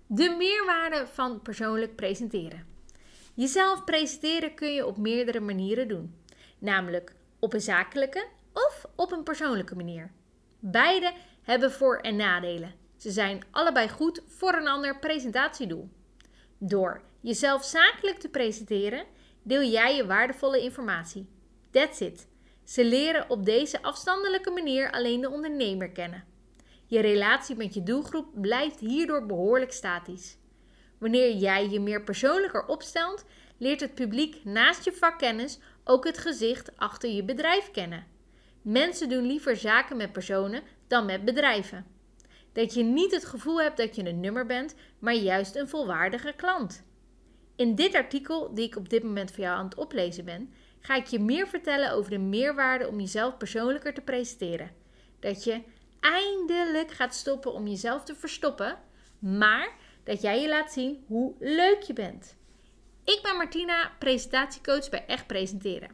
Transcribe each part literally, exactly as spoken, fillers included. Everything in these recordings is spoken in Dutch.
De meerwaarde van persoonlijk presenteren. Jezelf presenteren kun je op meerdere manieren doen. Namelijk op een zakelijke of op een persoonlijke manier. Beide hebben voor- en nadelen. Ze zijn allebei goed voor een ander presentatiedoel. Door jezelf zakelijk te presenteren, deel jij je waardevolle informatie. That's it. Ze leren op deze afstandelijke manier alleen de ondernemer kennen. Je relatie met je doelgroep blijft hierdoor behoorlijk statisch. Wanneer jij je meer persoonlijker opstelt, leert het publiek naast je vakkennis ook het gezicht achter je bedrijf kennen. Mensen doen liever zaken met personen dan met bedrijven. Dat je niet het gevoel hebt dat je een nummer bent, maar juist een volwaardige klant. In dit artikel, die ik op dit moment voor jou aan het oplezen ben, ga ik je meer vertellen over de meerwaarde om jezelf persoonlijker te presenteren. Dat je eindelijk gaat stoppen om jezelf te verstoppen, maar dat jij je laat zien hoe leuk je bent. Ik ben Martina, presentatiecoach bij Echt Presenteren.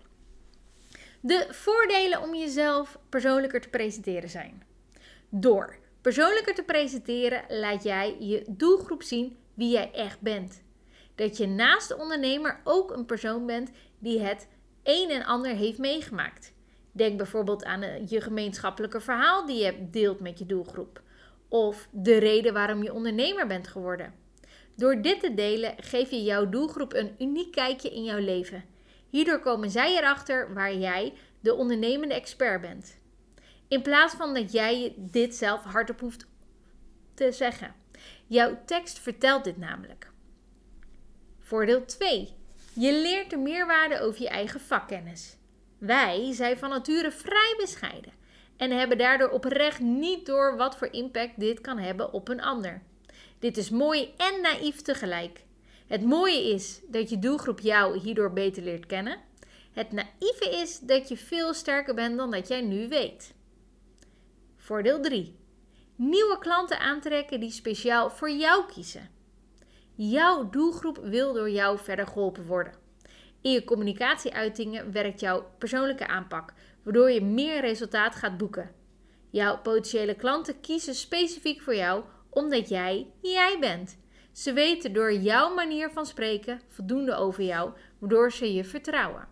De voordelen om jezelf persoonlijker te presenteren zijn: door persoonlijker te presenteren laat jij je doelgroep zien wie jij echt bent. Dat je naast de ondernemer ook een persoon bent die het een en ander heeft meegemaakt. Denk bijvoorbeeld aan je gemeenschappelijke verhaal die je deelt met je doelgroep. Of de reden waarom je ondernemer bent geworden. Door dit te delen geef je jouw doelgroep een uniek kijkje in jouw leven. Hierdoor komen zij erachter waar jij de ondernemende expert bent. In plaats van dat jij dit zelf hardop hoeft te zeggen. Jouw tekst vertelt dit namelijk. Voordeel twee. Je leert de meerwaarde over je eigen vakkennis. Wij zijn van nature vrij bescheiden en hebben daardoor oprecht niet door wat voor impact dit kan hebben op een ander. Dit is mooi en naïef tegelijk. Het mooie is dat je doelgroep jou hierdoor beter leert kennen. Het naïeve is dat je veel sterker bent dan dat jij nu weet. Voordeel drie. Nieuwe klanten aantrekken die speciaal voor jou kiezen. Jouw doelgroep wil door jou verder geholpen worden. In je communicatieuitingen werkt jouw persoonlijke aanpak, waardoor je meer resultaat gaat boeken. Jouw potentiële klanten kiezen specifiek voor jou omdat jij jij bent. Ze weten door jouw manier van spreken voldoende over jou, waardoor ze je vertrouwen.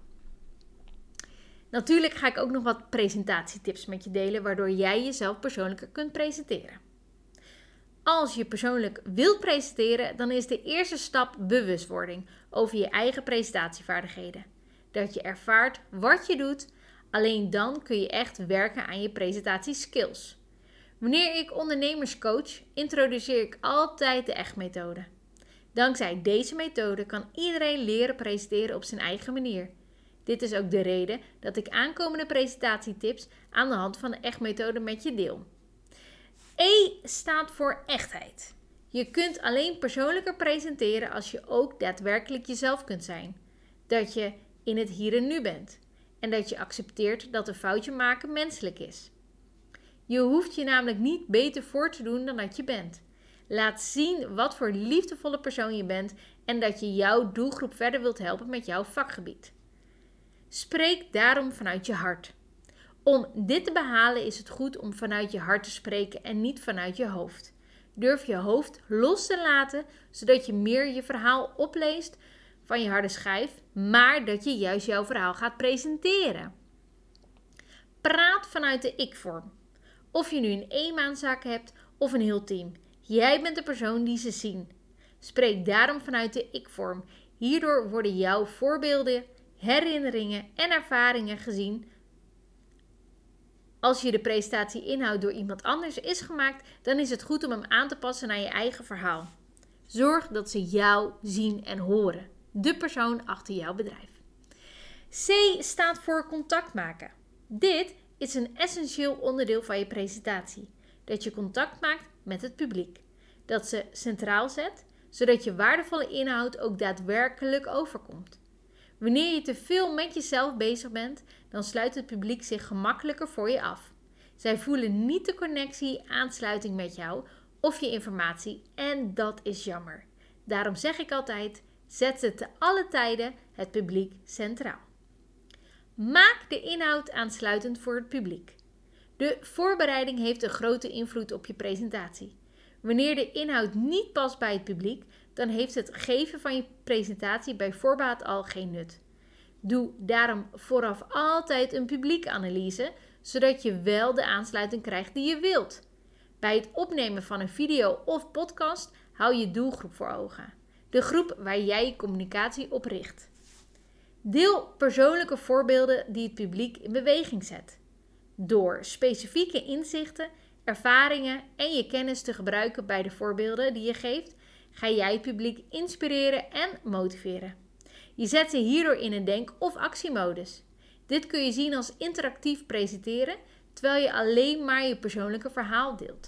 Natuurlijk ga ik ook nog wat presentatietips met je delen, waardoor jij jezelf persoonlijker kunt presenteren. Als je persoonlijk wilt presenteren, dan is de eerste stap bewustwording over je eigen presentatievaardigheden. Dat je ervaart wat je doet, alleen dan kun je echt werken aan je presentatieskills. Wanneer ik ondernemers coach, introduceer ik altijd de Echt-methode. Dankzij deze methode kan iedereen leren presenteren op zijn eigen manier. Dit is ook de reden dat ik aankomende presentatietips aan de hand van de Echt-methode met je deel. E staat voor echtheid. Je kunt alleen persoonlijker presenteren als je ook daadwerkelijk jezelf kunt zijn. Dat je in het hier en nu bent. En dat je accepteert dat een foutje maken menselijk is. Je hoeft je namelijk niet beter voor te doen dan dat je bent. Laat zien wat voor liefdevolle persoon je bent en dat je jouw doelgroep verder wilt helpen met jouw vakgebied. Spreek daarom vanuit je hart. Om dit te behalen is het goed om vanuit je hart te spreken en niet vanuit je hoofd. Durf je hoofd los te laten, zodat je meer je verhaal opleest van je harde schijf, maar dat je juist jouw verhaal gaat presenteren. Praat vanuit de ik-vorm. Of je nu een eenmanszaak hebt of een heel team. Jij bent de persoon die ze zien. Spreek daarom vanuit de ik-vorm. Hierdoor worden jouw voorbeelden, herinneringen en ervaringen gezien. Als je de presentatie-inhoud door iemand anders is gemaakt, dan is het goed om hem aan te passen naar je eigen verhaal. Zorg dat ze jou zien en horen. De persoon achter jouw bedrijf. C staat voor contact maken. Dit is een essentieel onderdeel van je presentatie. Dat je contact maakt met het publiek. Dat ze centraal zet, zodat je waardevolle inhoud ook daadwerkelijk overkomt. Wanneer je te veel met jezelf bezig bent, dan sluit het publiek zich gemakkelijker voor je af. Zij voelen niet de connectie, aansluiting met jou of je informatie en dat is jammer. Daarom zeg ik altijd, zet ze te alle tijden het publiek centraal. Maak de inhoud aansluitend voor het publiek. De voorbereiding heeft een grote invloed op je presentatie. Wanneer de inhoud niet past bij het publiek, dan heeft het geven van je presentatie bij voorbaat al geen nut. Doe daarom vooraf altijd een publiekanalyse, zodat je wel de aansluiting krijgt die je wilt. Bij het opnemen van een video of podcast hou je doelgroep voor ogen. De groep waar jij je communicatie op richt. Deel persoonlijke voorbeelden die het publiek in beweging zet. Door specifieke inzichten, ervaringen en je kennis te gebruiken bij de voorbeelden die je geeft, ga jij het publiek inspireren en motiveren. Je zet ze hierdoor in een denk- of actiemodus. Dit kun je zien als interactief presenteren, terwijl je alleen maar je persoonlijke verhaal deelt.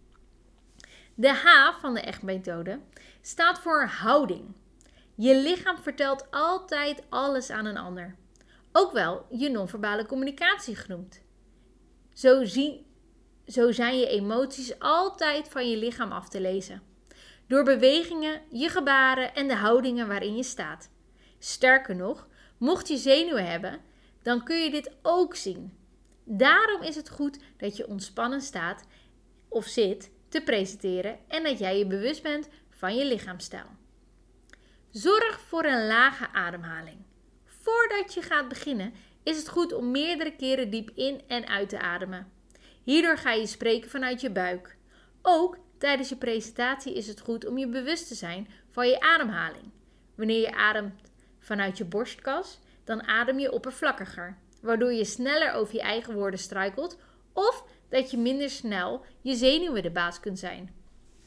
De H van de echt-methode staat voor houding. Je lichaam vertelt altijd alles aan een ander. Ook wel je non-verbale communicatie genoemd. Zo, zie, zo zijn je emoties altijd van je lichaam af te lezen. Door bewegingen, je gebaren en de houdingen waarin je staat. Sterker nog, mocht je zenuwen hebben, dan kun je dit ook zien. Daarom is het goed dat je ontspannen staat of zit te presenteren en dat jij je bewust bent van je lichaamstaal. Zorg voor een lage ademhaling. Voordat je gaat beginnen is het goed om meerdere keren diep in en uit te ademen. Hierdoor ga je spreken vanuit je buik. Ook tijdens je presentatie is het goed om je bewust te zijn van je ademhaling. Wanneer je ademt vanuit je borstkas, dan adem je oppervlakkiger, waardoor je sneller over je eigen woorden struikelt of dat je minder snel je zenuwen de baas kunt zijn.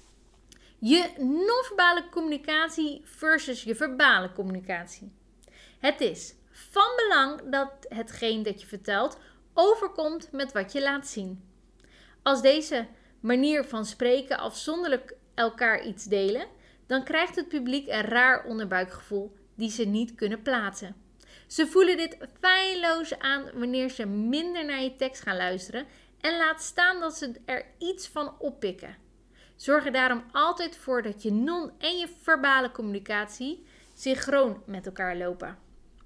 Je non-verbale communicatie versus je verbale communicatie. Het is van belang dat hetgeen dat je vertelt overkomt met wat je laat zien. Als deze manier van spreken afzonderlijk elkaar iets delen, dan krijgt het publiek een raar onderbuikgevoel die ze niet kunnen plaatsen. Ze voelen dit feilloos aan wanneer ze minder naar je tekst gaan luisteren en laat staan dat ze er iets van oppikken. Zorg er daarom altijd voor dat je non- en je verbale communicatie synchroon met elkaar lopen.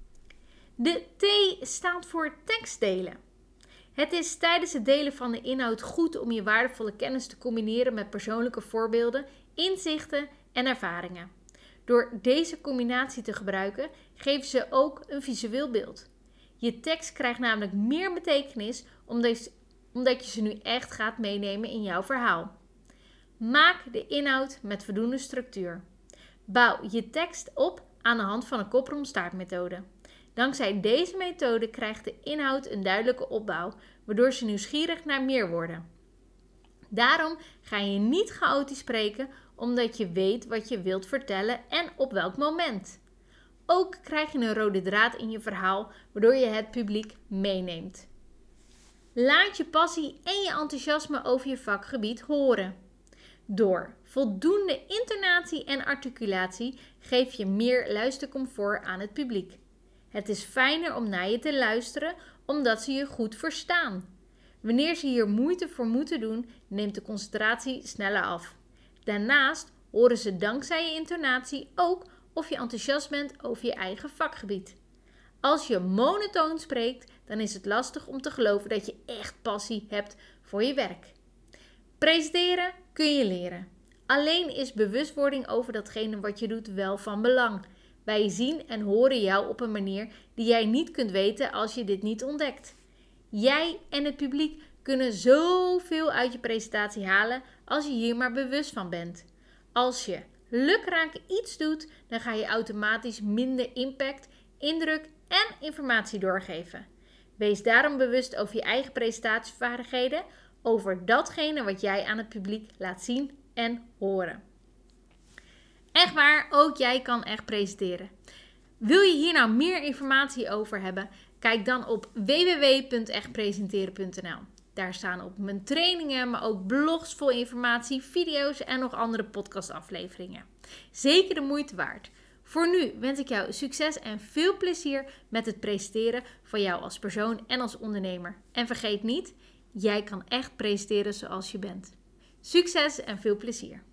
De T staat voor tekstdelen. Het is tijdens het delen van de inhoud goed om je waardevolle kennis te combineren met persoonlijke voorbeelden, inzichten en ervaringen. Door deze combinatie te gebruiken, geven ze ook een visueel beeld. Je tekst krijgt namelijk meer betekenis omdat je ze nu echt gaat meenemen in jouw verhaal. Maak de inhoud met voldoende structuur. Bouw je tekst op aan de hand van een kop-rond-staart-methode. Dankzij deze methode krijgt de inhoud een duidelijke opbouw, waardoor ze nieuwsgierig naar meer worden. Daarom ga je niet chaotisch spreken, omdat je weet wat je wilt vertellen en op welk moment. Ook krijg je een rode draad in je verhaal, waardoor je het publiek meeneemt. Laat je passie en je enthousiasme over je vakgebied horen. Door voldoende intonatie en articulatie geef je meer luistercomfort aan het publiek. Het is fijner om naar je te luisteren, omdat ze je goed verstaan. Wanneer ze hier moeite voor moeten doen, neemt de concentratie sneller af. Daarnaast horen ze dankzij je intonatie ook of je enthousiast bent over je eigen vakgebied. Als je monotoon spreekt, dan is het lastig om te geloven dat je echt passie hebt voor je werk. Presenteren kun je leren. Alleen is bewustwording over datgene wat je doet wel van belang. Wij zien en horen jou op een manier die jij niet kunt weten als je dit niet ontdekt. Jij en het publiek kunnen zoveel uit je presentatie halen als je hier maar bewust van bent. Als je lukraak iets doet, dan ga je automatisch minder impact, indruk en informatie doorgeven. Wees daarom bewust over je eigen presentatievaardigheden, over datgene wat jij aan het publiek laat zien en horen. Echt waar, ook jij kan echt presenteren. Wil je hier nou meer informatie over hebben? Kijk dan op w w w punt echt presenteren punt n l. Daar staan op mijn trainingen, maar ook blogs vol informatie, video's en nog andere podcastafleveringen. Zeker de moeite waard. Voor nu wens ik jou succes en veel plezier met het presenteren van jou als persoon en als ondernemer. En vergeet niet, jij kan echt presenteren zoals je bent. Succes en veel plezier!